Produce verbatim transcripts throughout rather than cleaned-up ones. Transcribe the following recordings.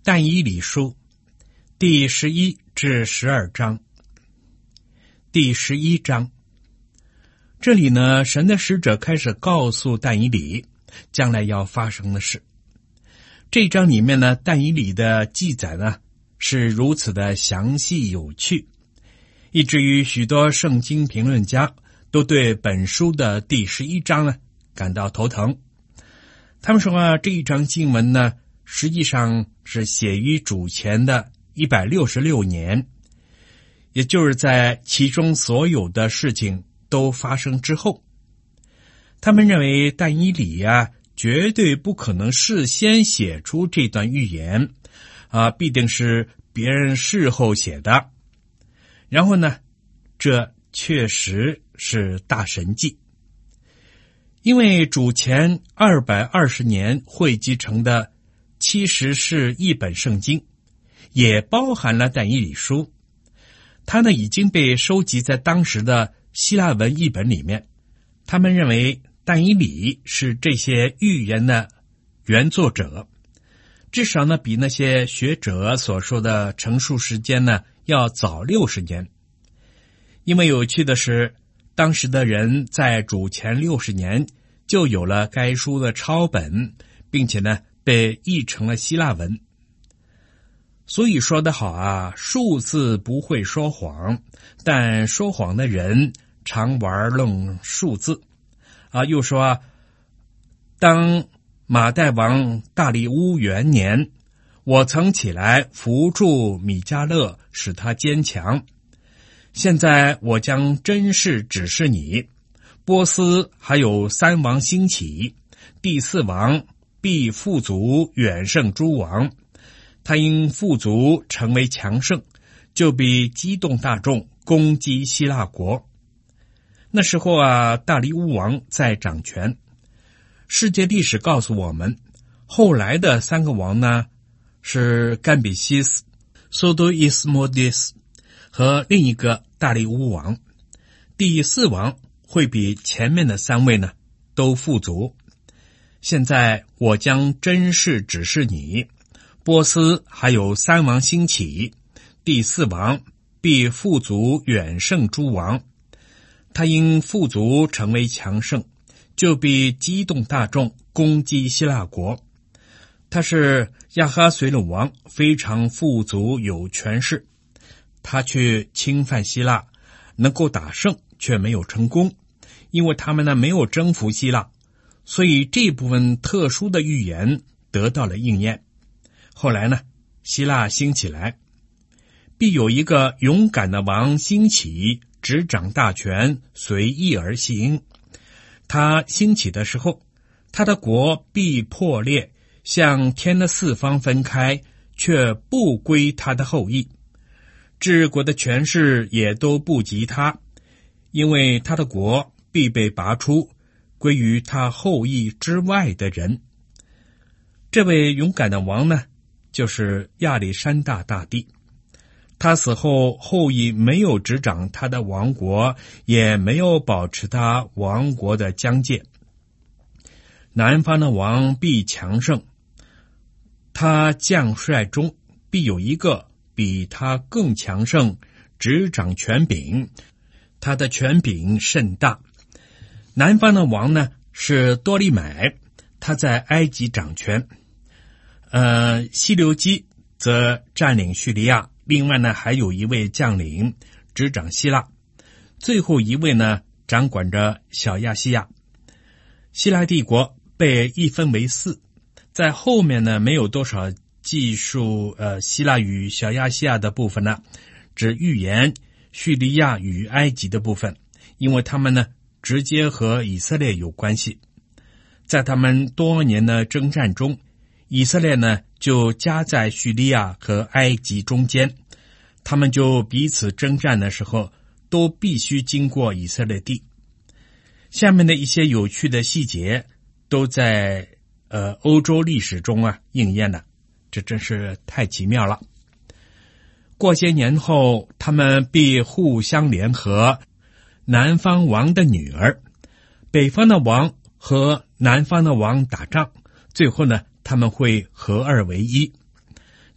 但以理书第十一至十二章。第十一章，这里呢，神的使者开始告诉但以理将来要发生的事。这一章里面呢，但以理的记载呢是如此的详细有趣，以至于许多圣经评论家都对本书的第十一章呢感到头疼。他们说啊，这一章经文呢实际上是写于主前的一百六十六年，也就是在其中所有的事情都发生之后。他们认为但以理啊绝对不可能事先写出这段预言啊，必定是别人事后写的。然后呢，这确实是大神迹，因为主前二百二十年汇集成的七十是一本圣经，也包含了但以理书。它呢已经被收集在当时的希腊文译本里面。他们认为但以理是这些预言的原作者，至少呢比那些学者所说的成述时间呢要早六十年。因为有趣的是，当时的人在主前六十年就有了该书的抄本，并且呢被译成了希腊文。所以说得好啊，数字不会说谎，但说谎的人常玩弄数字啊。又说啊，当马代王大利乌元年，我曾起来扶助米迦勒，使他坚强。现在我将真事指示你，波斯还有三王兴起，第四王必富足远胜诸王，他因富足成为强盛，就必激动大众攻击希腊国。那时候啊，大利乌王在掌权。世界历史告诉我们，后来的三个王呢是甘比西斯、苏都伊斯莫迪斯和另一个大利乌王。第四王会比前面的三位呢都富足。现在我将真事指示你，波斯还有三王兴起，第四王必富足远胜诸王，他因富足成为强盛，就必激动大众攻击希腊国。他是亚哈随鲁王，非常富足有权势，他去侵犯希腊，能够打胜却没有成功，因为他们呢没有征服希腊，所以这部分特殊的预言得到了应验。后来呢，希腊兴起来，必有一个勇敢的王兴起，执掌大权，随意而行。他兴起的时候，他的国必破裂，向天的四方分开，却不归他的后裔。治国的权势也都不及他，因为他的国必被拔出，归于他后裔之外的人。这位勇敢的王呢，就是亚历山大大帝。他死后，后裔没有执掌他的王国，也没有保持他王国的疆界。南方的王必强盛，他将帅中必有一个比他更强盛，执掌权柄，他的权柄甚大。南方的王呢是多利买，他在埃及掌权。呃，西流基则占领叙利亚，另外呢还有一位将领执掌希腊，最后一位呢掌管着小亚细亚。希腊帝国被一分为四，在后面呢没有多少记述呃希腊与小亚细亚的部分呢，只预言叙利亚与埃及的部分，因为他们呢直接和以色列有关系。在他们多年的征战中，以色列呢就夹在叙利亚和埃及中间，他们就彼此征战的时候都必须经过以色列地。下面的一些有趣的细节都在呃欧洲历史中啊应验了，这真是太奇妙了。过些年后，他们必互相联合，南方王的女儿，北方的王和南方的王打仗，最后呢他们会合二为一。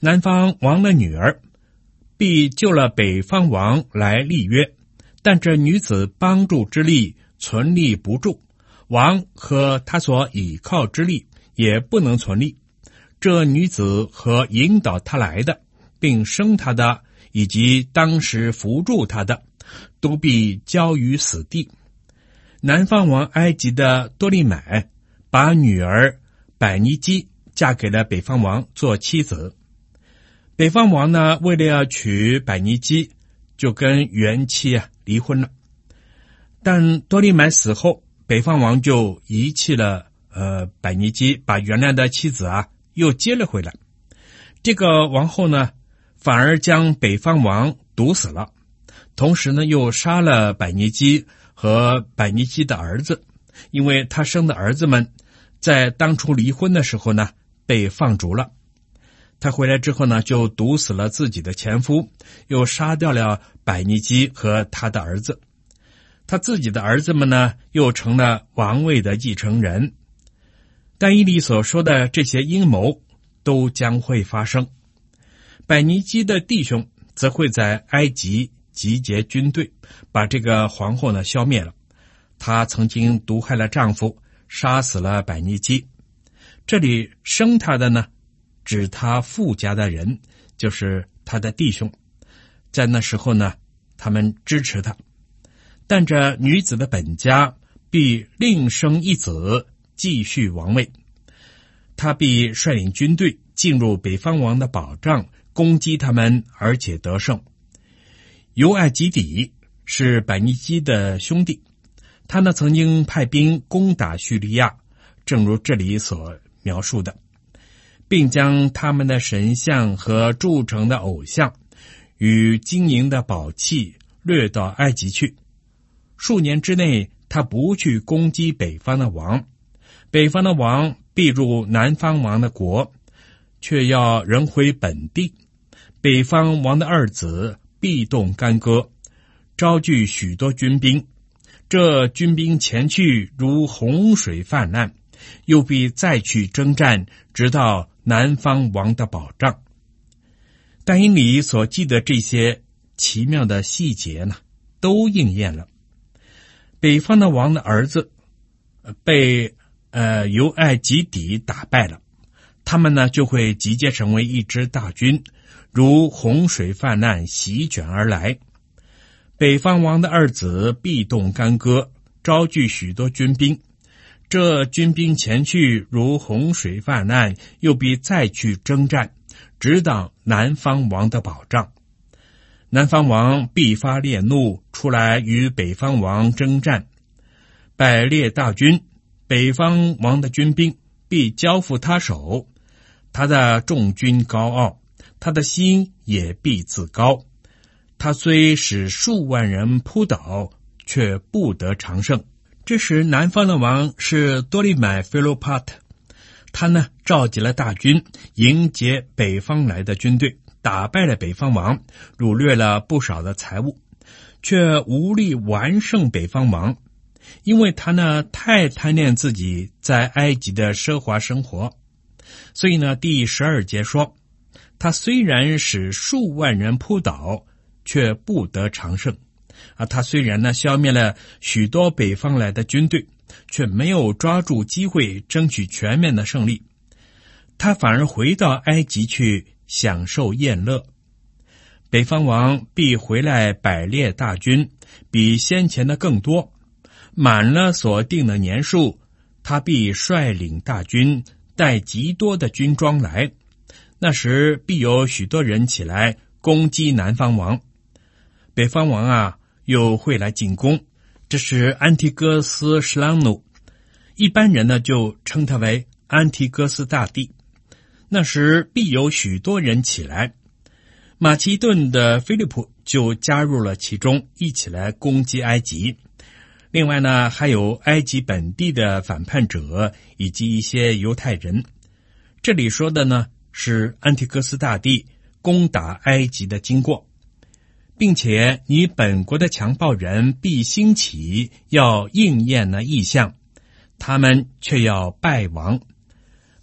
南方王的女儿必救了北方王来立约，但这女子帮助之力存立不住，王和他所倚靠之力也不能存立。这女子和引导他来的，并生他的，以及当时扶助他的，都必交于死地。南方王埃及的多利买把女儿百尼基嫁给了北方王做妻子。北方王呢，为了要娶百尼基，就跟原妻啊离婚了。但多利买死后，北方王就遗弃了呃百尼基，把原来的妻子啊又接了回来。这个王后呢，反而将北方王毒死了，同时呢又杀了百尼基和百尼基的儿子，因为他生的儿子们在当初离婚的时候呢被放逐了。他回来之后呢，就毒死了自己的前夫，又杀掉了百尼基和他的儿子。他自己的儿子们呢，又成了王位的继承人。但以理所说的这些阴谋都将会发生。百尼基的弟兄则会在埃及集结军队，把这个皇后呢消灭了。她曾经毒害了丈夫，杀死了百尼基。这里生她的呢，指他父家的人，就是他的弟兄。在那时候呢，他们支持他。但这女子的本家必另生一子，继续王位。他必率领军队进入北方王的保障，攻击他们，而且得胜。尤艾吉底是百尼基的兄弟，他呢曾经派兵攻打叙利亚，正如这里所描述的，并将他们的神像和铸成的偶像与金银的宝器掠到埃及去。数年之内，他不去攻击北方的王，北方的王必入南方王的国，却要人回本地。北方王的二子必动干戈，招聚许多军兵，这军兵前去如洪水泛滥，又必再去征战，直到南方王的保障。但以理所记的这些奇妙的细节呢，都应验了。北方的王的儿子被呃尤艾吉底打败了，他们呢就会集结成为一支大军，如洪水泛滥，席卷而来。北方王的二子必动干戈，招聚许多军兵，这军兵前去如洪水泛滥，又必再去征战，直到南方王的保障。南方王必发烈怒，出来与北方王征战。百列大军，北方王的军兵必交付他手。他的众军高傲，他的心也必自高。他虽使数万人扑倒，却不得长胜。这时南方的王是多利买菲洛帕特，他呢召集了大军，迎接北方来的军队，打败了北方王，掳掠了不少的财物，却无力完胜北方王，因为他呢太贪恋自己在埃及的奢华生活。所以呢第十二节说，他虽然使数万人扑倒，却不得长胜。啊，他虽然呢消灭了许多北方来的军队，却没有抓住机会争取全面的胜利，他反而回到埃及去享受宴乐。北方王必回来百列大军，比先前的更多，满了所定的年数，他必率领大军，带极多的军装来。那时必有许多人起来攻击南方王，北方王啊又会来进攻。这是安提戈斯施朗努，一般人呢就称他为安提戈斯大帝。那时必有许多人起来，马其顿的菲利普就加入了其中，一起来攻击埃及。另外呢，还有埃及本地的反叛者以及一些犹太人。这里说的呢是安提戈斯大帝攻打埃及的经过，并且你本国的强暴人必兴起，要应验那异象，他们却要败亡。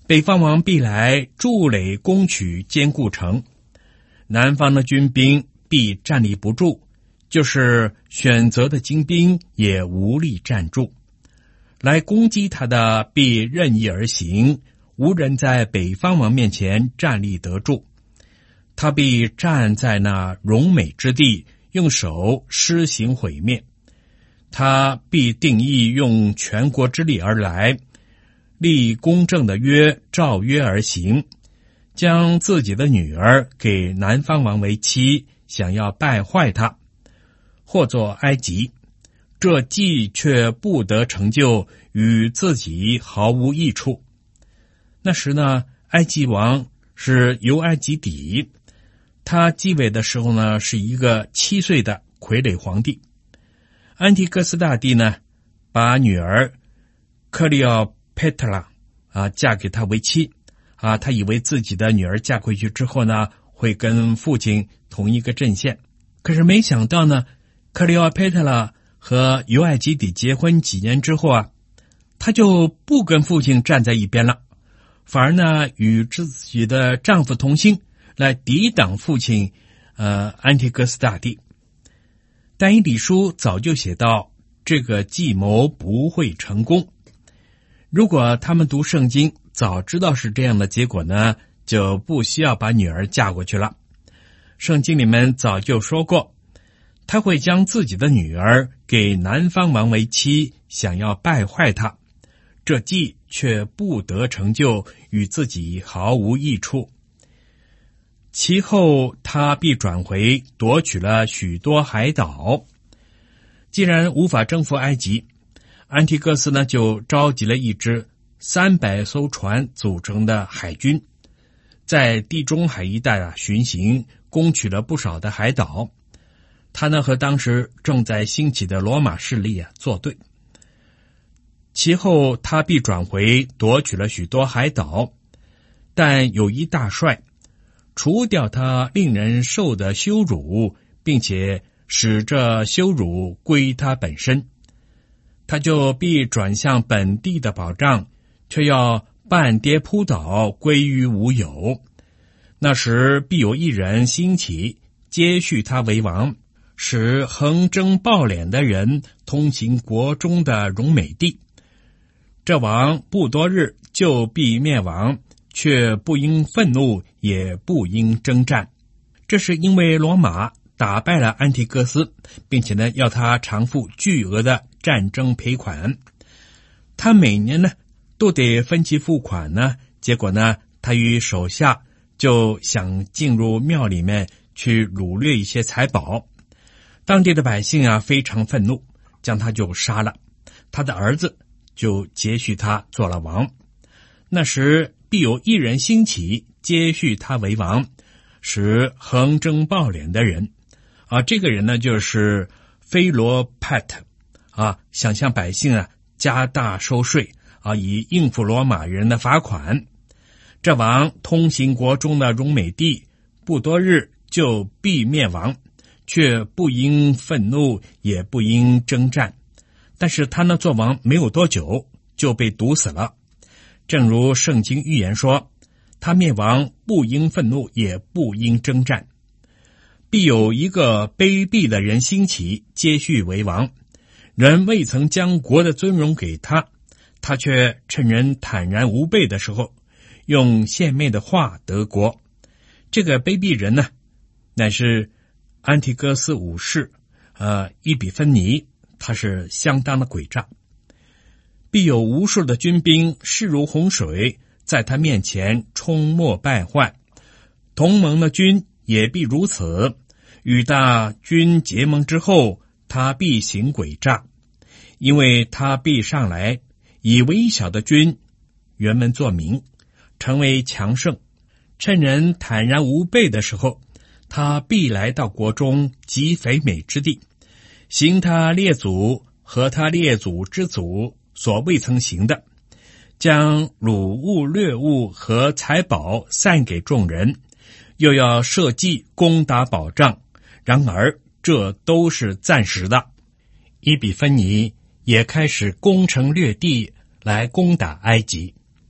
北方王必来筑垒攻取坚固城，南方的军兵必站立不住，就是选择的精兵也无力站住。来攻击他的必任意而行，无人在北方王面前站立得住。他必站在那荣美之地，用手施行毁灭。他必定义用全国之力而来，立公正的约，照约而行，将自己的女儿给南方王为妻，想要败坏他，或作埃及。这计却不得成就，与自己毫无益处。那时呢，埃及王是尤埃及底，他继位的时候呢，是一个七岁的傀儡皇帝。安提戈斯大帝呢，把女儿克利奥佩特拉啊嫁给他为妻啊，他以为自己的女儿嫁回去之后呢，会跟父亲同一个阵线。可是没想到呢，克利奥佩特拉和尤埃及底结婚几年之后啊，他就不跟父亲站在一边了，反而呢与自己的丈夫同心，来抵挡父亲呃安提戈斯大帝。但以理书早就写到，这个计谋不会成功。如果他们读圣经早知道是这样的结果呢，就不需要把女儿嫁过去了。圣经里面早就说过，他会将自己的女儿给南方王为妻，想要败坏他，这计却不得成就，与自己毫无益处。其后他必转回，夺取了许多海岛。既然无法征服埃及，安提戈斯呢就召集了一支三百艘船组成的海军，在地中海一带啊巡行，攻取了不少的海岛。他呢和当时正在兴起的罗马势力啊作对。其后他必转回，夺取了许多海岛，但有一大帅，除掉他令人受的羞辱，并且使这羞辱归他本身，他就必转向本地的保障，却要半跌扑倒，归于无有。那时必有一人兴起，接续他为王，使横征暴敛的人通行国中的荣美地。这王不多日就必灭亡，却不应愤怒，也不应征战。这是因为罗马打败了安提戈斯，并且呢要他偿付巨额的战争赔款。他每年呢都得分期付款呢，结果呢他与手下就想进入庙里面去掳掠一些财宝。当地的百姓啊非常愤怒，将他就杀了，他的儿子就接续他做了王。那时必有一人兴起，接续他为王，使横征暴敛的人啊，这个人呢就是菲罗帕特啊，想向百姓啊加大收税啊，以应付罗马人的罚款。这王通行国中的荣美地，不多日就必灭亡，却不应愤怒，也不应征战。但是他呢做王没有多久，就被毒死了。正如圣经预言说，他灭亡不应愤怒，也不应征战。必有一个卑鄙的人兴起，接续为王。人未曾将国的尊荣给他，他却趁人坦然无备的时候，用献媚的话得国。这个卑鄙人呢，乃是安提戈斯五世呃，伊比芬尼，他是相当的诡诈。必有无数的军兵势如洪水，在他面前冲没败坏。同盟的军也必如此，与大军结盟之后，他必行诡诈，因为他必上来，以微小的军原门作名，成为强盛。趁人坦然无备的时候，他必来到国中极肥美之地，行他列祖和他列祖之祖所未曾行的，将掳物掠物和财宝散给众人，又要设计攻打保障。然而这都是暂时的。伊比芬尼也开始攻城略地来攻打埃及。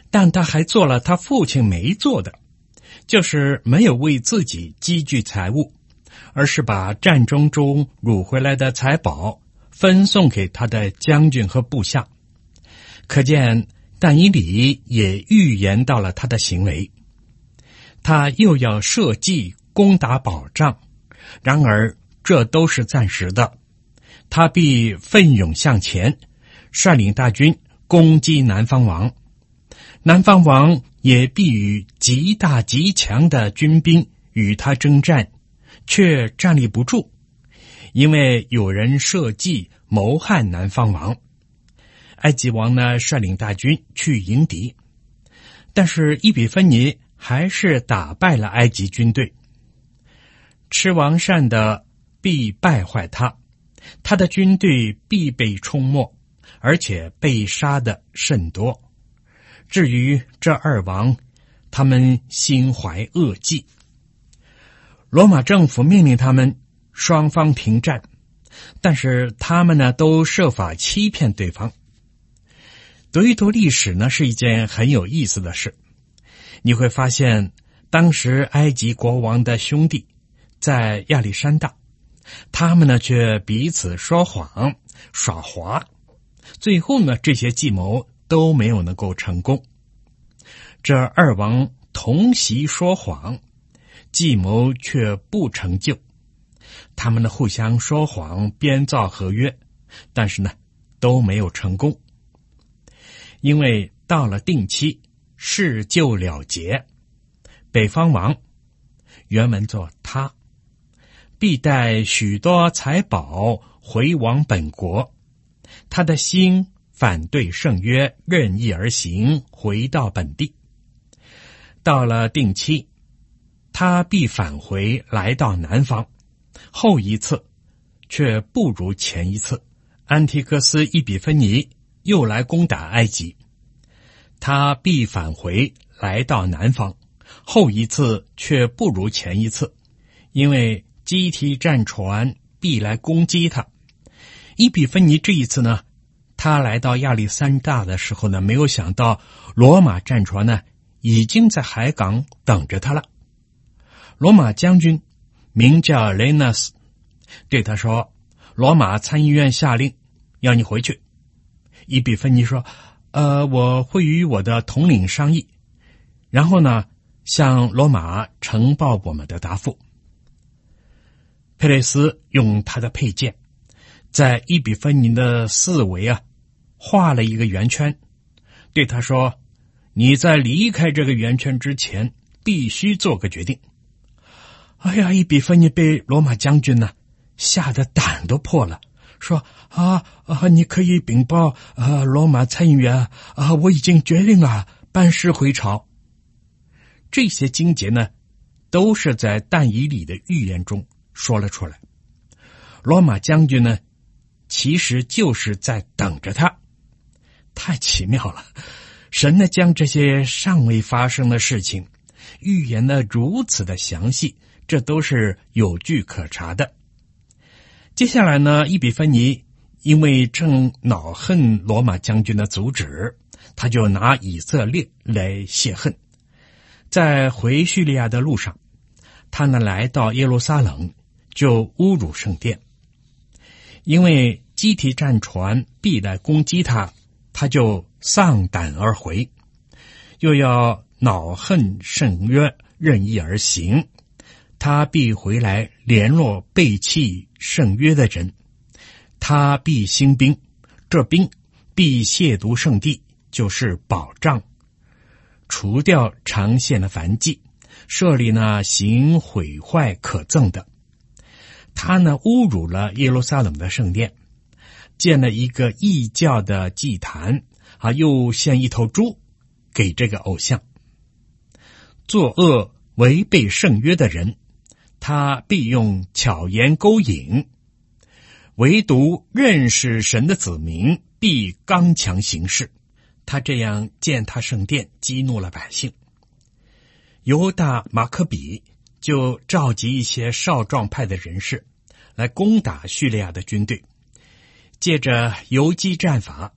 但他还做了他父亲没做的，就是没有为自己积聚财物，而是把战争中掳回来的财宝分送给他的将军和部下。可见但以理也预言到了他的行为，他又要设计攻打保障，然而这都是暂时的，他必奋勇向前，率领大军攻击南方王。南方王也必与极大极强的军兵与他征战，却站立不住，因为有人设计谋害南方王。埃及王呢，率领大军去迎敌，但是伊比芬尼还是打败了埃及军队。吃王膳的必败坏他，他的军队必被冲没，而且被杀的甚多。至于这二王，他们心怀恶计。罗马政府命令他们双方停战，但是他们呢，都设法欺骗对方。读一读历史呢，是一件很有意思的事。你会发现，当时埃及国王的兄弟在亚历山大，他们呢却彼此说谎耍滑，最后呢，这些计谋都没有能够成功。这二王同席说谎，计谋却不成就。他们呢互相说谎，编造合约，但是呢都没有成功。因为到了定期，事就了结。北方王，原文作他，必带许多财宝回往本国，他的心反对圣约，任意而行，回到本地。到了定期，他必返回，来到南方。后一次却不如前一次，安提柯斯伊比芬尼又来攻打埃及，他必返回，来到南方。后一次却不如前一次，因为基提战船必来攻击他。伊比芬尼这一次呢，他来到亚历山大的时候呢，没有想到罗马战船呢已经在海港等着他了。罗马将军名叫雷纳斯，对他说，罗马参议院下令要你回去。伊比芬尼说，呃，我会与我的统领商议，然后呢向罗马呈报我们的答复。佩雷斯用他的佩剑在伊比芬尼的四围啊画了一个圆圈，对他说，你在离开这个圆圈之前必须做个决定。哎呀，伊比芬尼被罗马将军呢吓得胆都破了，说啊啊，你可以禀报啊，罗马参议员啊，我已经决定了班师回朝。这些经节呢，都是在但以理的预言中说了出来。罗马将军呢，其实就是在等着他。太奇妙了，神呢将这些尚未发生的事情预言得如此的详细，这都是有据可查的。接下来呢，伊比芬尼因为正恼恨罗马将军的阻止，他就拿以色列来泄恨。在回叙利亚的路上，他呢来到耶路撒冷，就侮辱圣殿。因为基提战船必来攻击他，他就丧胆而回，又要恼恨圣约，任意而行。他必回来联络背弃圣约的人，他必兴兵，这兵必亵渎圣地，就是保障，除掉长线的燔祭，设立呢行毁坏可憎的。他呢侮辱了耶路撒冷的圣殿，建了一个异教的祭坛啊，又献一头猪给这个偶像。作恶违背圣约的人，他必用巧言勾引，唯独认识神的子民必刚强行事。他这样践踏圣殿，激怒了百姓。犹大马可比就召集一些少壮派的人士来攻打叙利亚的军队，借着游击战法，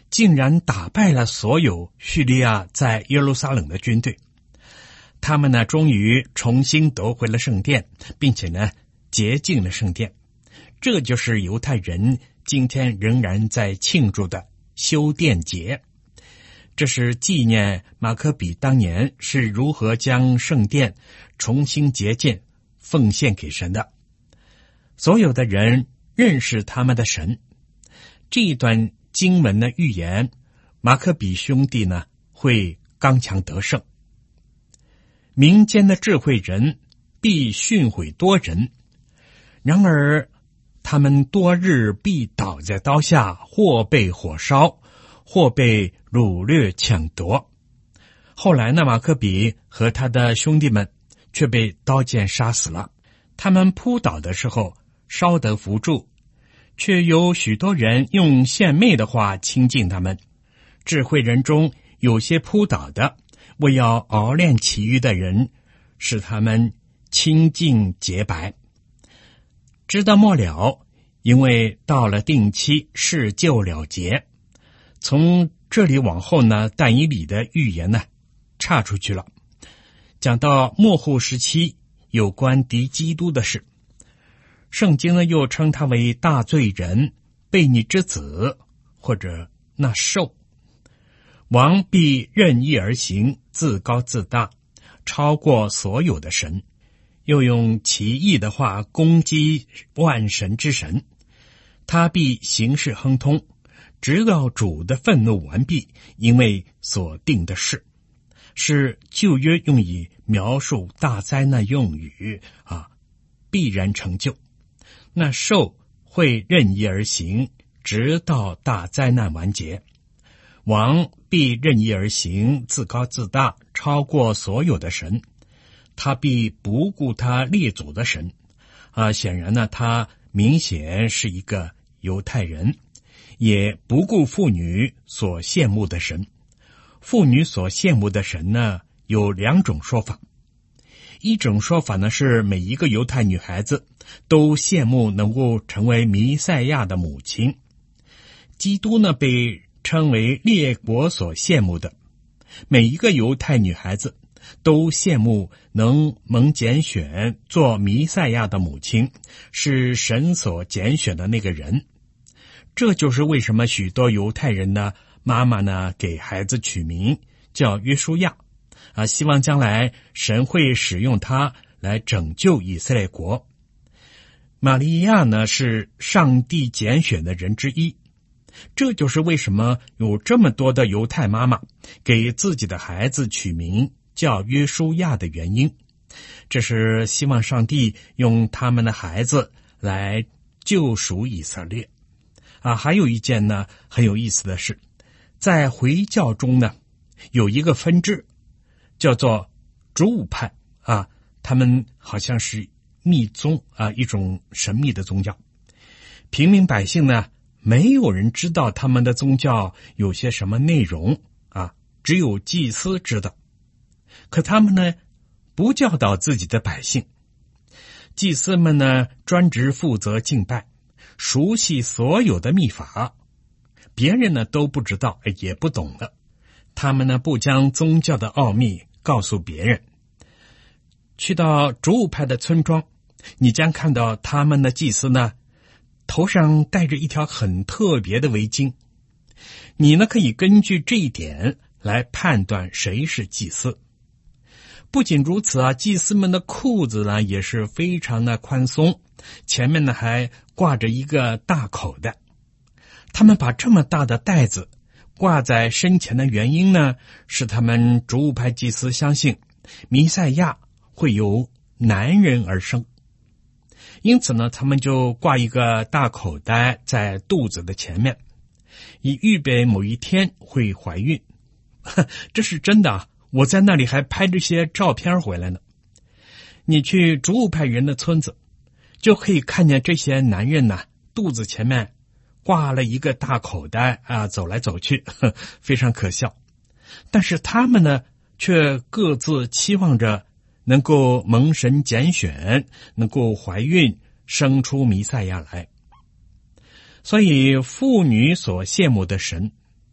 竟然打败了所有叙利亚在耶路撒冷的军队。他们呢，终于重新夺回了圣殿，并且呢，洁净了圣殿。这就是犹太人今天仍然在庆祝的修殿节。这是纪念马可比当年是如何将圣殿重新洁净奉献给神的。所有的人认识他们的神。这一段经文的预言，马可比兄弟呢会刚强得胜。民间的智慧人必训诲多人，然而他们多日必倒在刀下，或被火烧，或被掳掠抢夺。后来呢，马可比和他的兄弟们却被刀剑杀死了。他们扑倒的时候稍得扶助，却有许多人用献媚的话亲近他们。智慧人中有些扑倒的，为要熬炼其余的人，使他们清净洁白。直到末了，因为到了定期，事就了结。从这里往后呢，但以理的预言呢岔出去了，讲到末后时期有关敌基督的事。圣经呢又称他为大罪人、悖逆之子，或者那兽。王必任意而行，自高自大，超过所有的神，又用奇异的话攻击万神之神。他必行事亨通，直到主的愤怒完毕，因为所定的事是旧约用以描述大灾难用语啊，必然成就。那兽会任意而行，直到大灾难完结。王必任意而行，自高自大，超过所有的神。他必不顾他列祖的神啊，显然呢，他明显是一个犹太人，也不顾妇女所羡慕的神。妇女所羡慕的神呢，有两种说法。一种说法呢，是每一个犹太女孩子都羡慕能够成为弥赛亚的母亲。基督呢，被称为列国所羡慕的。每一个犹太女孩子都羡慕能蒙拣选做弥赛亚的母亲，是神所拣选的那个人。这就是为什么许多犹太人呢，妈妈呢给孩子取名叫约书亚啊，希望将来神会使用他来拯救以色列国。玛利亚呢是上帝拣选的人之一。这就是为什么有这么多的犹太妈妈给自己的孩子取名叫约书亚的原因。这是希望上帝用他们的孩子来救赎以色列啊。还有一件呢很有意思的是，在回教中呢有一个分支叫做主武派啊，他们好像是密宗啊，一种神秘的宗教。平民百姓呢，没有人知道他们的宗教有些什么内容啊，只有祭司知道。可他们呢，不教导自己的百姓。祭司们呢，专职负责敬拜，熟悉所有的秘法，别人呢都不知道，也不懂了。他们呢，不将宗教的奥秘告诉别人。去到主武派的村庄，你将看到他们的祭司呢，头上戴着一条很特别的围巾。你呢，可以根据这一点来判断谁是祭司。不仅如此啊，祭司们的裤子呢也是非常的宽松，前面呢还挂着一个大口袋。他们把这么大的袋子挂在身前的原因呢，是他们主武派祭司相信弥赛亚会由男人而生。因此呢，他们就挂一个大口袋在肚子的前面，以预备某一天会怀孕。这是真的啊，我在那里还拍这些照片回来呢。你去主武派人的村子，就可以看见这些男人呢，肚子前面挂了一个大口袋啊，走来走去，呵，非常可笑。但是他们呢，却各自期望着能够蒙神拣选，能够怀孕，生出弥赛亚来。所以妇女所羡慕的神，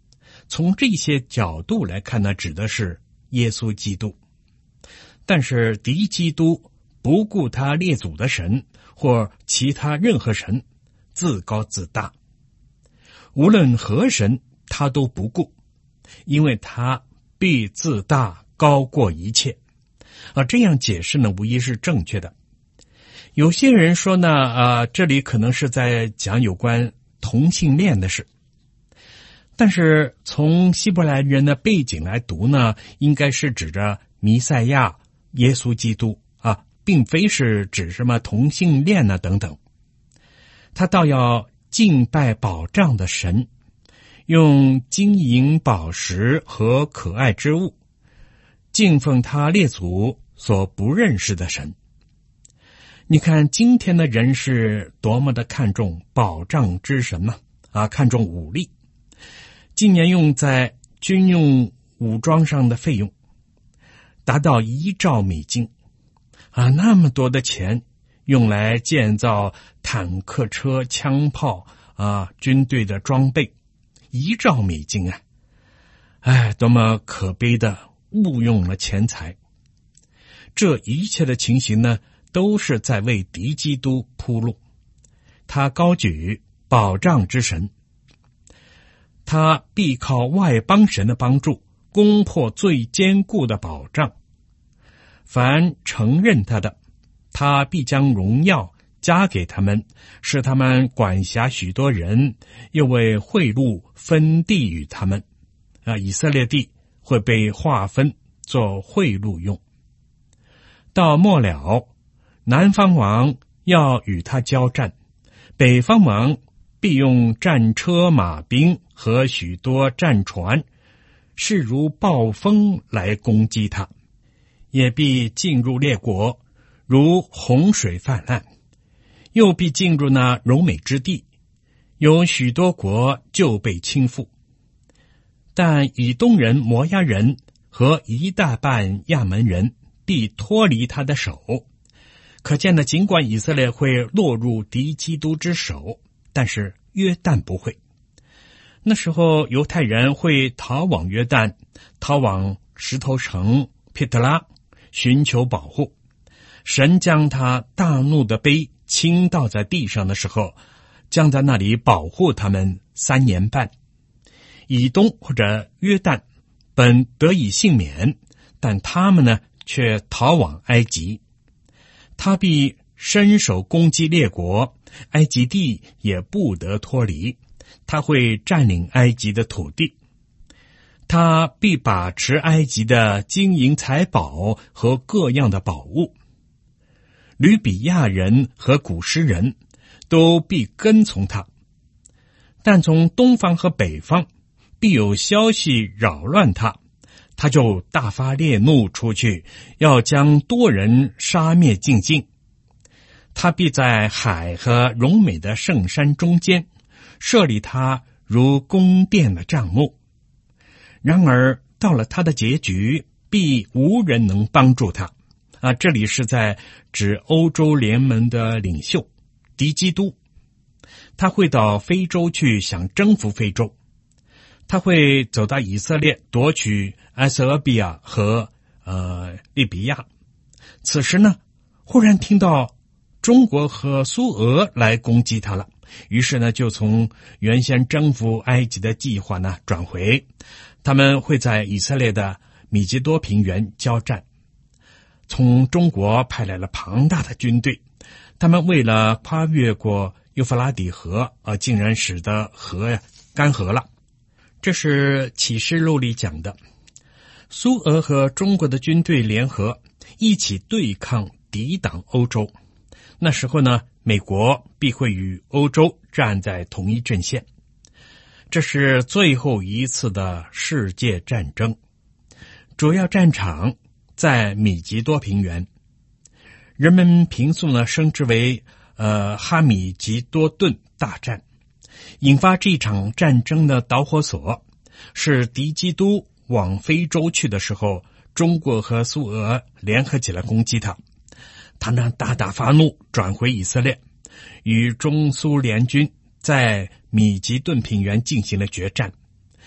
从这些角度来看呢，指的是耶稣基督。但是敌基督不顾他列祖的神或其他任何神，自高自大，无论何神他都不顾，因为他必自大高过一切。啊，这样解释呢，无疑是正确的。有些人说呢，啊，这里可能是在讲有关同性恋的事。但是从希伯来人的背景来读呢，应该是指着弥赛亚耶稣基督啊，并非是指什么同性恋呢等等。他倒要敬拜宝藏的神，用金银宝石和可爱之物敬奉他列祖所不认识的神。你看今天的人是多么的看重宝藏之神呢？啊，看重武力。今年用在军用武装上的费用达到一兆美金啊，那么多的钱用来建造坦克车、枪炮啊，军队的装备，一兆美金啊！哎，多么可悲的误用了钱财！这一切的情形呢，都是在为敌基督铺路。他高举宝藏之神，他必靠外邦神的帮助，攻破最坚固的宝藏。凡承认他的，他必将荣耀加给他们，使他们管辖许多人，又为贿赂分地与他们。啊，以色列地会被划分做贿赂用。到末了，南方王要与他交战，北方王必用战车、马兵和许多战船，势如暴风来攻击他，也必进入列国，如洪水泛滥，又必进入那柔美之地，有许多国就被倾覆。但以东人、摩押人和一大半亚门人必脱离他的手。可见的，尽管以色列会落入敌基督之手，但是约旦不会。那时候犹太人会逃往约旦，逃往石头城皮特拉，寻求保护。神将他大怒的杯倾倒在地上的时候，将在那里保护他们三年半。以东或者约旦本得以幸免，但他们呢却逃往埃及。他必伸手攻击列国，埃及地也不得脱离。他会占领埃及的土地，他必把持埃及的金银财宝和各样的宝物。吕比亚人和古诗人都必跟从他，但从东方和北方必有消息扰乱他，他就大发烈怒出去，要将多人杀灭尽尽。他必在海和荣美的圣山中间设立他如宫殿的帐幕。然而到了他的结局，必无人能帮助他。啊，这里是在指欧洲联盟的领袖敌基督。他会到非洲去，想征服非洲。他会走到以色列，夺取埃塞俄比亚和呃利比亚。此时呢，忽然听到中国和苏俄来攻击他了，于是呢，就从原先征服埃及的计划呢转回。他们会在以色列的米吉多平原交战。从中国派来了庞大的军队，他们为了跨越过幼发拉底河，而竟然使得河呀干涸了。这是启示录里讲的。苏俄和中国的军队联合，一起对抗抵挡欧洲。那时候呢，美国必会与欧洲站在同一阵线。这是最后一次的世界战争，主要战场在米吉多平原。人们平素呢称之为呃哈米吉多顿大战。引发这场战争的导火索是敌基督往非洲去的时候，中国和苏俄联合起来攻击他。他呢大大发怒，转回以色列，与中苏联军在米吉顿平原进行了决战。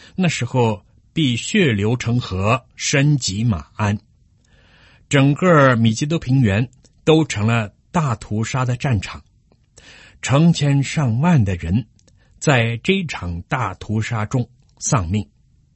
那时候必血流成河，身及马鞍。整个米基多平原都成了大屠杀的战场，成千上万的人在这场大屠杀中丧命。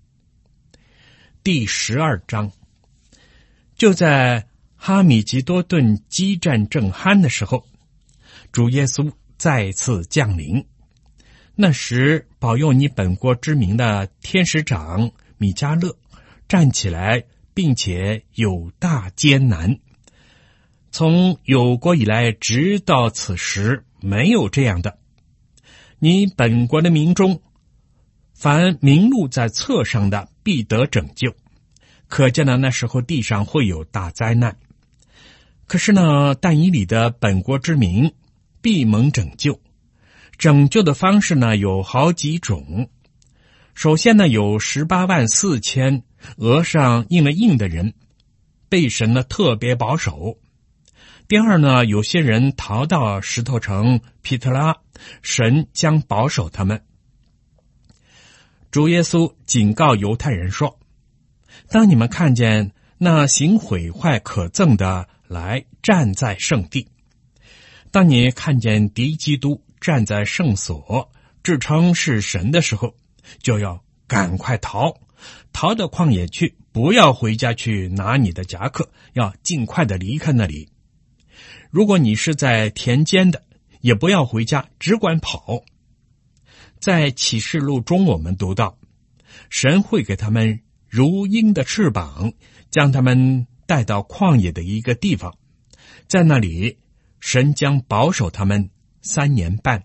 第十二章，就在哈米吉多顿激战正酣的时候，主耶稣再次降临。那时保佑你本国之名的天使长米迦勒站起来，并且有大艰难。从有国以来直到此时，没有这样的。你本国的民中，凡名录在册上的，必得拯救。可见呢，那时候地上会有大灾难。可是呢，但以理的本国之民必蒙拯救。拯救的方式呢，有好几种。首先呢，有十八万四千额上印了印的人，被神呢特别保守。第二呢，有些人逃到石头城皮特拉，神将保守他们。主耶稣警告犹太人说，当你们看见那行毁坏可憎的来站在圣地，当你看见敌基督站在圣所，自称是神的时候，就要赶快逃，逃到旷野去，不要回家去拿你的夹克，要尽快的离开那里。如果你是在田间的，也不要回家，只管跑。在启示录中我们读到，神会给他们如鹰的翅膀，将他们带到旷野的一个地方，在那里神将保守他们三年半。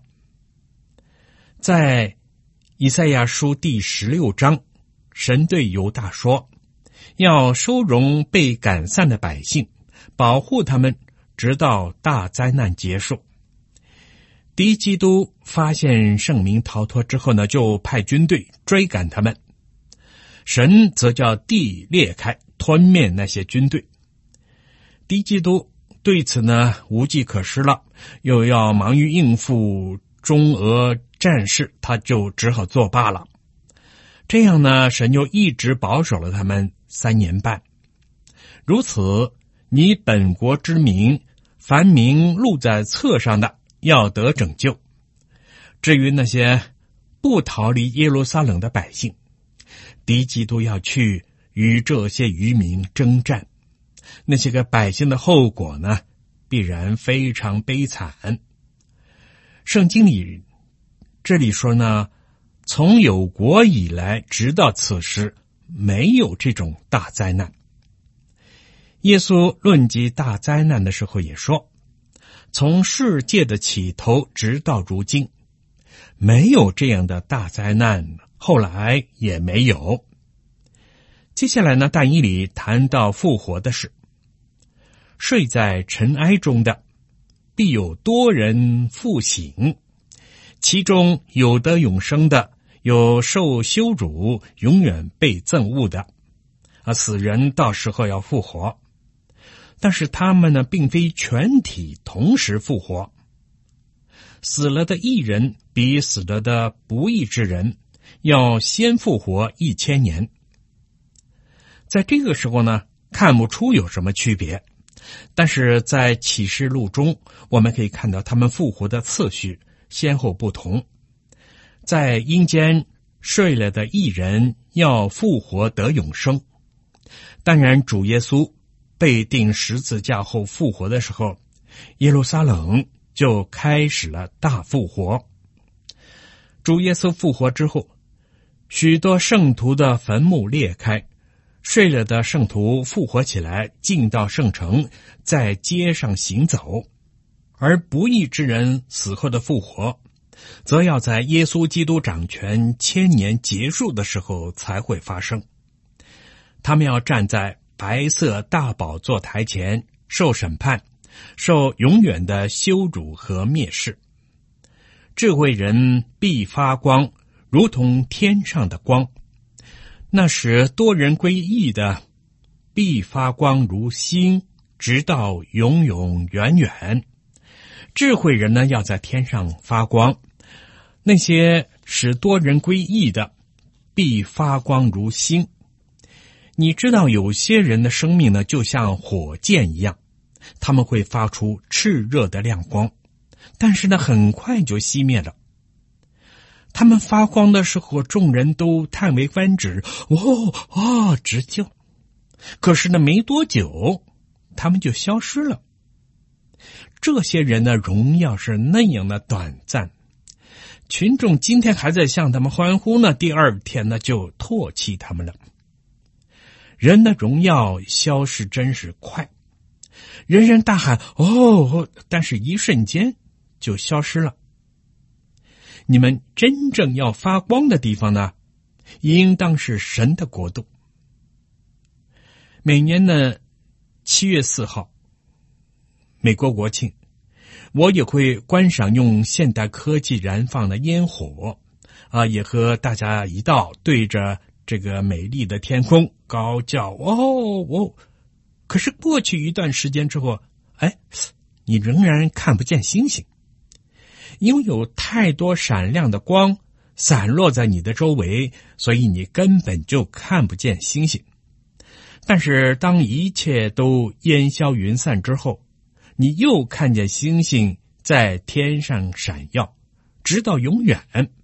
在以赛亚书第十六章，神对犹大说，要收容被赶散的百姓，保护他们直到大灾难结束。敌基督发现圣民逃脱之后呢，就派军队追赶他们，神则叫地裂开，吞灭那些军队。敌基督对此呢无计可施了，又要忙于应付中俄战事，他就只好作罢了。这样呢，神就一直保守了他们三年半。如此，你本国之民，凡名录在册上的，要得拯救。至于那些不逃离耶路撒冷的百姓，敌基督要去与这些渔民征战，那些个百姓的后果呢，必然非常悲惨。圣经里这里说呢，从有国以来直到此时，没有这种大灾难。耶稣论及大灾难的时候也说，从世界的起头直到如今，没有这样的大灾难，后来也没有。接下来呢，但以理谈到复活的事。睡在尘埃中的，必有多人复醒，其中有得永生的，有受羞辱永远被憎恶的。啊，死人到时候要复活，但是他们呢，并非全体同时复活。死了的义人比死了的不义之人要先复活一千年。在这个时候呢，看不出有什么区别，但是在启示录中，我们可以看到他们复活的次序先后不同。在阴间睡了的义人要复活得永生。当然，主耶稣被钉十字架后复活的时候，耶路撒冷就开始了大复活。主耶稣复活之后，许多圣徒的坟墓裂开，睡了的圣徒复活起来，进到圣城，在街上行走。而不义之人死后的复活，则要在耶稣基督掌权千年结束的时候才会发生。他们要站在白色大宝座台前受审判，受永远的羞辱和蔑视。智慧人必发光，如同天上的光。那时多人归义的，必发光如星，直到永永远远。智慧人呢，要在天上发光。那些使多人归义的， 必发光如星。你知道有些人的生命呢，就像火箭一样，他们会发出炽热的亮光，但是呢，很快就熄灭了。他们发光的时候，众人都叹为观止，哦哦，直叫。可是呢，没多久，他们就消失了。这些人的荣耀是那样的短暂，群众今天还在向他们欢呼呢，第二天呢就唾弃他们了。人的荣耀消失真是快，人人大喊哦，但是一瞬间就消失了。你们真正要发光的地方呢，应当是神的国度。每年呢七月四号，美国国庆，我也会观赏用现代科技燃放的烟火啊，也和大家一道对着这个美丽的天空高叫哦哦。可是过去一段时间之后，哎，你仍然看不见星星，因为有太多闪亮的光散落在你的周围，所以你根本就看不见星星。但是当一切都烟消云散之后，你又看见星星在天上闪耀，直到永远。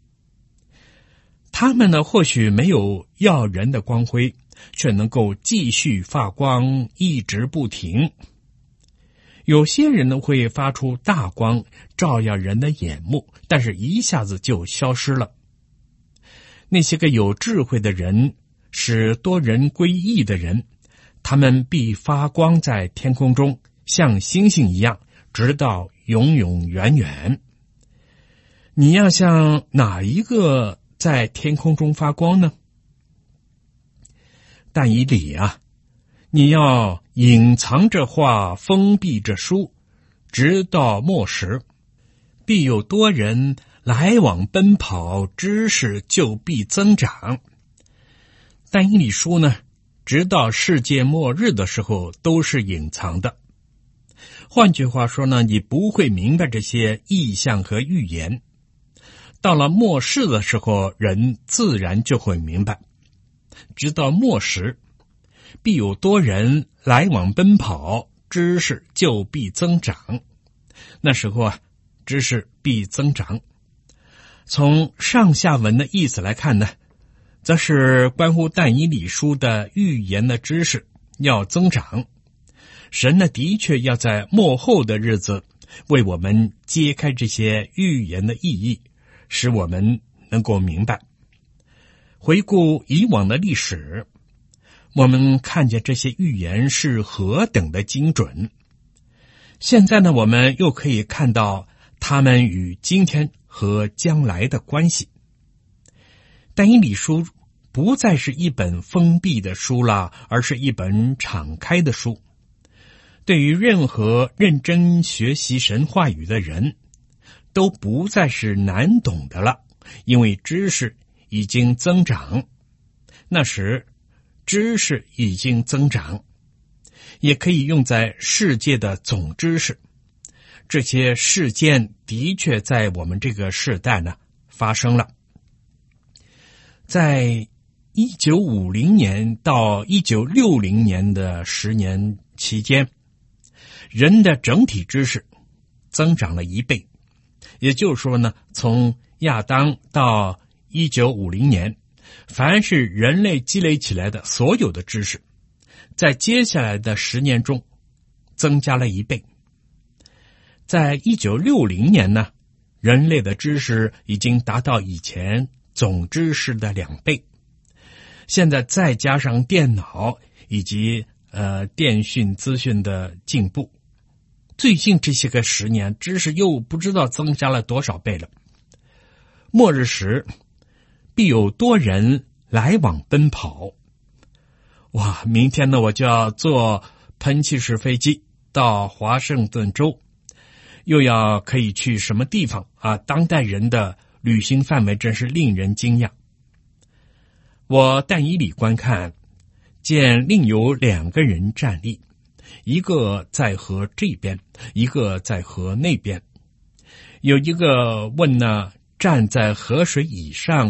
他们呢，或许没有耀人的光辉，却能够继续发光，一直不停。有些人呢，会发出大光，照耀人的眼目，但是一下子就消失了。那些个有智慧的人，使多人归义的人，他们必发光在天空中，像星星一样，直到永永远远。你要像哪一个在天空中发光呢？但以理啊，你要隐藏着话，封闭着书，直到末时，必有多人来往奔跑，知识就必增长。但以理书呢，直到世界末日的时候都是隐藏的。换句话说呢，你不会明白这些意象和预言。到了末世的时候，人自然就会明白。直到末时，必有多人来往奔跑，知识就必增长。那时候啊，知识必增长。从上下文的意思来看呢，则是关乎但以理书的预言的知识要增长。神呢，的确要在末后的日子为我们揭开这些预言的意义，使我们能够明白。回顾以往的历史，我们看见这些预言是何等的精准。现在呢，我们又可以看到他们与今天和将来的关系。但以理书不再是一本封闭的书了，而是一本敞开的书。对于任何认真学习神话语的人，都不再是难懂的了，因为知识已经增长。那时知识已经增长，也可以用在世界的总知识。这些事件的确在我们这个时代呢发生了。在一九五零年到一九六零年的十年期间，人的整体知识增长了一倍。也就是说呢，从亚当到一九五零年，凡是人类积累起来的所有的知识，在接下来的十年中增加了一倍。在一九六零年呢，人类的知识已经达到以前总知识的两倍。现在再加上电脑以及呃电讯资讯的进步，最近这些个十年，知识又不知道增加了多少倍了。末日时，必有多人来往奔跑。哇，明天呢，我就要坐喷气式飞机到华盛顿州，又要可以去什么地方啊？当代人的旅行范围真是令人惊讶。我但以理观看，见另有两个人站立，一个在河这边，一个在河那边。有一个问呢，站在河水以上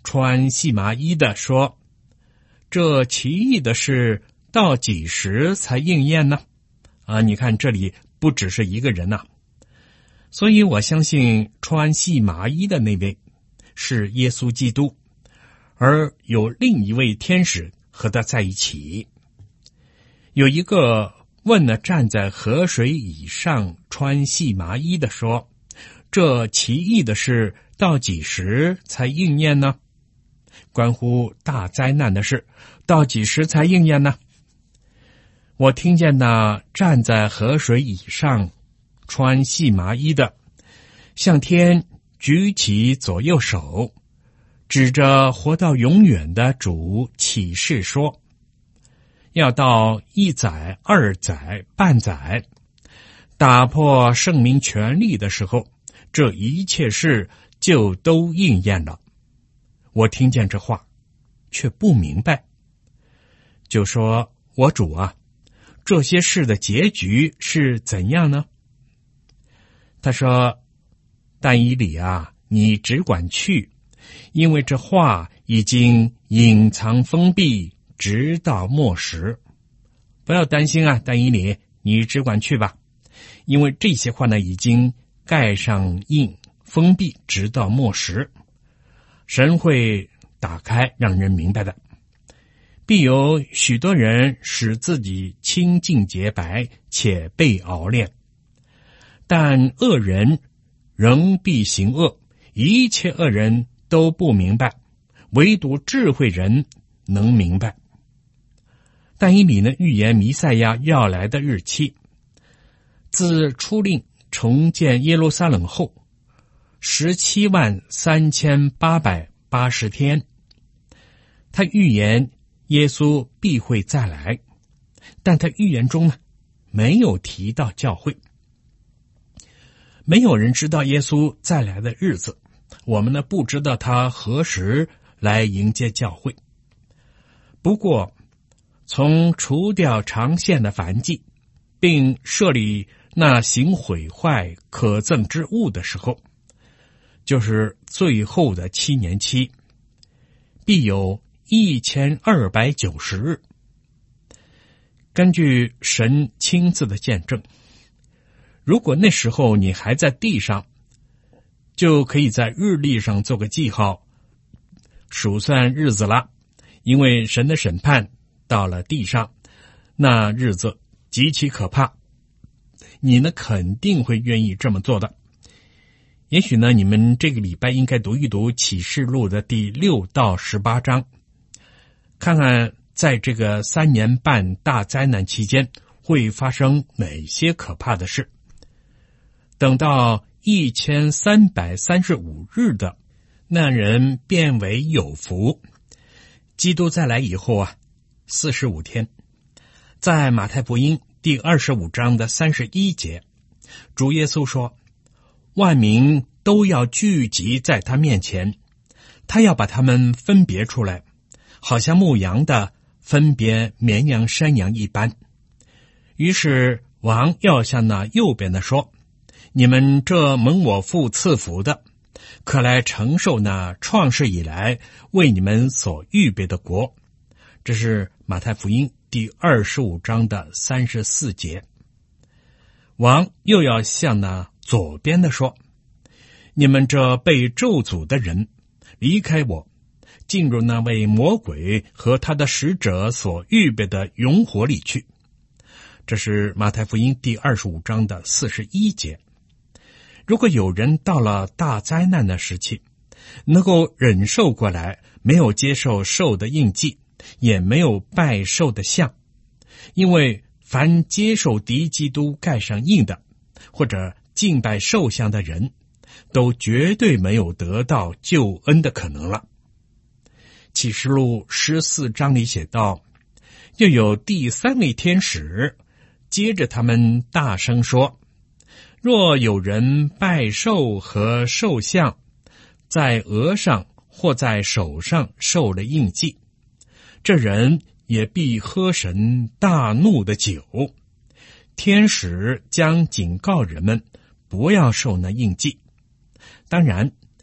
穿细麻衣的说：这奇异的事到几时才应验呢？啊，你看这里不只是一个人呐、啊，所以我相信穿细麻衣的那位是耶稣基督，而有另一位天使和他在一起。有一个问了站在河水以上穿细麻衣的说：这奇异的事到几时才应验呢？关乎大灾难的事到几时才应验呢？我听见那站在河水以上穿细麻衣的向天举起左右手，指着活到永远的主起誓说：要到一载、二载、半载，打破圣民权力的时候，这一切事就都应验了。我听见这话，却不明白，就说：我主啊，这些事的结局是怎样呢？他说：但以理啊，你只管去，因为这话已经隐藏封闭，直到末时。不要担心啊，但以理，你只管去吧，因为这些话呢，已经盖上印，封闭，直到末时。神会打开，让人明白的。必有许多人使自己清净洁白，且被熬炼。但恶人仍必行恶，一切恶人都不明白，唯独智慧人能明白。但以理呢，预言弥赛亚要来的日期，自出令重建耶路撒冷后，十七万三千八百八十天，他预言耶稣必会再来，但他预言中呢，没有提到教会。没有人知道耶稣再来的日子，我们呢不知道他何时来迎接教会。不过，从除掉长线的燔祭，并设立那行毁坏可憎之物的时候，就是最后的七年期，必有一千二百九十日。根据神亲自的见证，如果那时候你还在地上，就可以在日历上做个记号，数算日子了。因为神的审判到了地上，那日子极其可怕，你呢肯定会愿意这么做的。也许呢，你们这个礼拜应该读一读启示录的第六到十八章，看看在这个三年半大灾难期间会发生哪些可怕的事。等到一千三百三十五日的那人变为有福。基督再来以后啊，四十五天，在马太福音第二十五章的三十一节，主耶稣说：万民都要聚集在他面前，他要把他们分别出来，好像牧羊的分别绵羊山羊一般。于是王要向那右边的说：你们这蒙我父赐福的，可来承受那创世以来为你们所预备的国。这是马太福音第二十五章的三十四节。王又要向那左边的说：你们这被咒诅的人，离开我，进入那位魔鬼和他的使者所预备的永火里去。这是马太福音第二十五章的四十一节。如果有人到了大灾难的时期，能够忍受过来，没有接受兽的印记，也没有拜兽的像，因为凡接受敌基督盖上印的，或者敬拜兽像的人，都绝对没有得到救恩的可能了。启示录十四章里写道：又有第三位天使接着他们大声说：若有人拜兽和兽像，在额上或在手上受了印记，这人也必喝神大怒的酒。天使将警告人们不要受那印记。当然，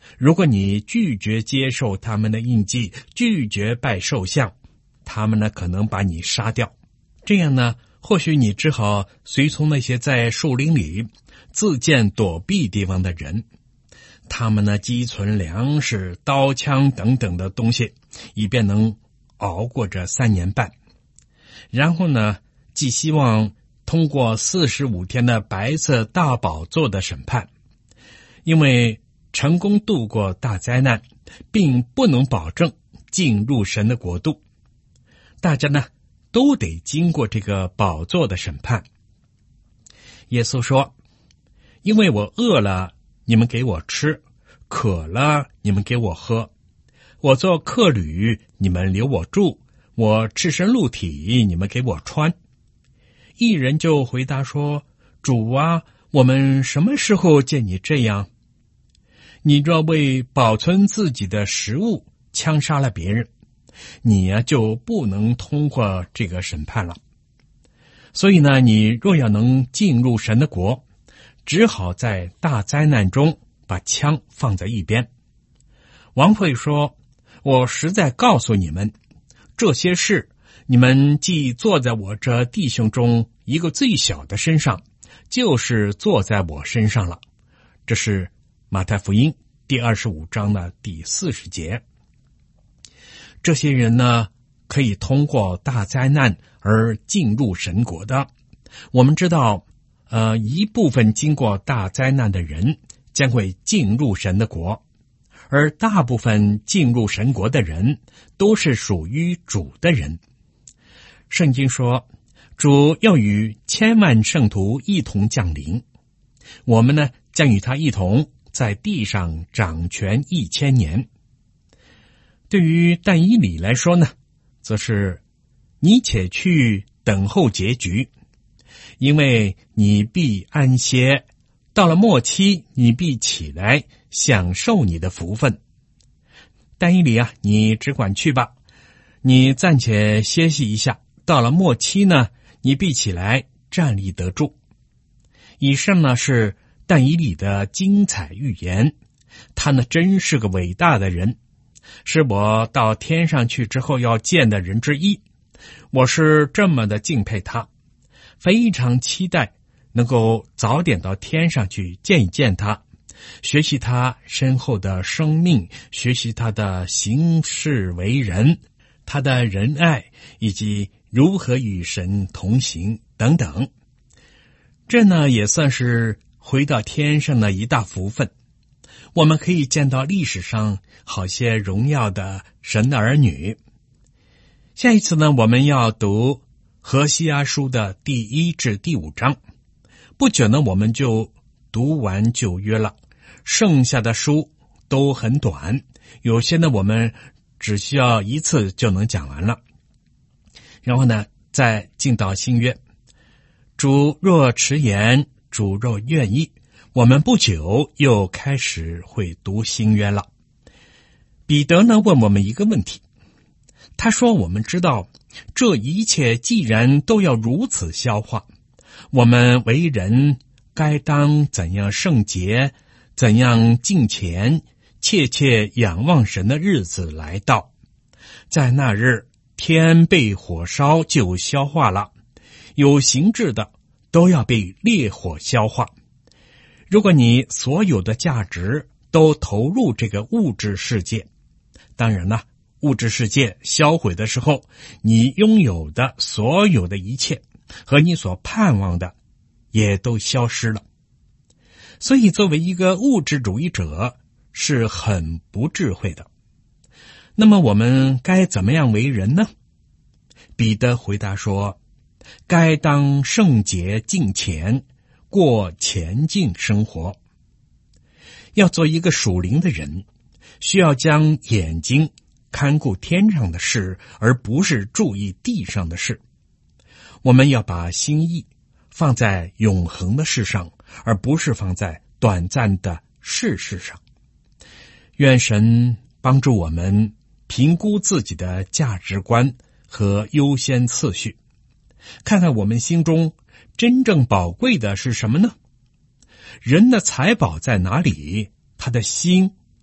如果你拒绝接受他们的印记，拒绝拜兽像，他们呢可能把你杀掉。这样呢，或许你只好随从那些在树林里自建躲避地方的人，他们呢积存粮食、刀枪等等的东西，以便能熬过这三年半。然后呢，寄希望通过四十五天的白色大宝座的审判，因为成功度过大灾难，并不能保证进入神的国度。大家呢都得经过这个宝座的审判。耶稣说，因为我饿了，你们给我吃；渴了，你们给我喝；我做客旅，你们留我住；我赤身露体，你们给我穿。一人就回答说，主啊，我们什么时候见你这样？你若为保存自己的食物枪杀了别人，你呀、啊、就不能通过这个审判了。所以呢，你若要能进入神的国，只好在大灾难中把枪放在一边。王会说，我实在告诉你们，这些事你们既坐在我这弟兄中一个最小的身上，就是坐在我身上了。这是马太福音第二十五章的第四十节。这些人呢，可以通过大灾难而进入神国的。我们知道，呃，一部分经过大灾难的人将会进入神的国，而大部分进入神国的人都是属于主的人。圣经说，主要与千万圣徒一同降临，我们呢将与他一同在地上掌权一千年。对于但以理来说呢，则是你且去等候结局，因为你必安歇，到了末期你必起来享受你的福分。但以理啊，你只管去吧，你暂且歇息一下，到了末期呢，你必起来站立得住。以上呢是但以理的精彩预言，他呢真是个伟大的人，是我到天上去之后要见的人之一。我是这么的敬佩他，非常期待能够早点到天上去见一见他，学习他深厚的生命，学习他的行事为人，他的仁爱，以及如何与神同行等等。这呢也算是回到天上的一大福分，我们可以见到历史上好些荣耀的神的儿女。下一次呢，我们要读何西阿书的第一至第五章，不久呢我们就读完旧约了，剩下的书都很短，有些呢我们只需要一次就能讲完了。然后呢再进到新约，主若迟延，主若愿意，我们不久又开始会读新约了。彼得呢问我们一个问题，他说，我们知道这一切既然都要如此消化，我们为人该当怎样圣洁，怎样敬虔，切切仰望神的日子来到。在那日，天被火烧就消化了，有形质的都要被烈火消化。如果你所有的价值都投入这个物质世界，当然了，物质世界销毁的时候，你拥有的所有的一切和你所盼望的也都消失了。所以作为一个物质主义者是很不智慧的。那么我们该怎么样为人呢？彼得回答说，该当圣洁敬虔，过虔敬生活。要做一个属灵的人，需要将眼睛看顾天上的事，而不是注意地上的事。我们要把心意放在永恒的事上，而不是放在短暂的事事上。愿神帮助我们评估自己的价值观和优先次序，看看我们心中真正宝贵的是什么呢？人的财宝在哪里，他的心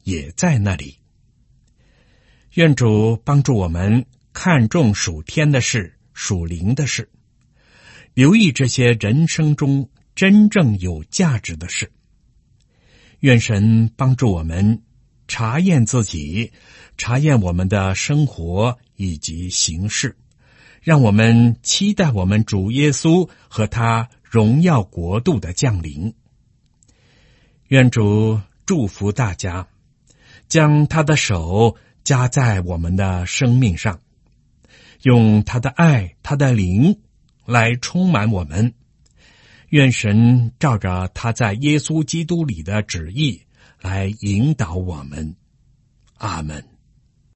也在那里。愿主帮助我们看重属天的事、属灵的事，留意这些人生中真正有价值的事。愿神帮助我们查验自己，查验我们的生活以及行事，让我们期待我们主耶稣和他荣耀国度的降临。愿主祝福大家，将他的手加在我们的生命上，用他的爱、他的灵来充满我们。愿神照着他在耶稣基督里的旨意来引导我们。阿们。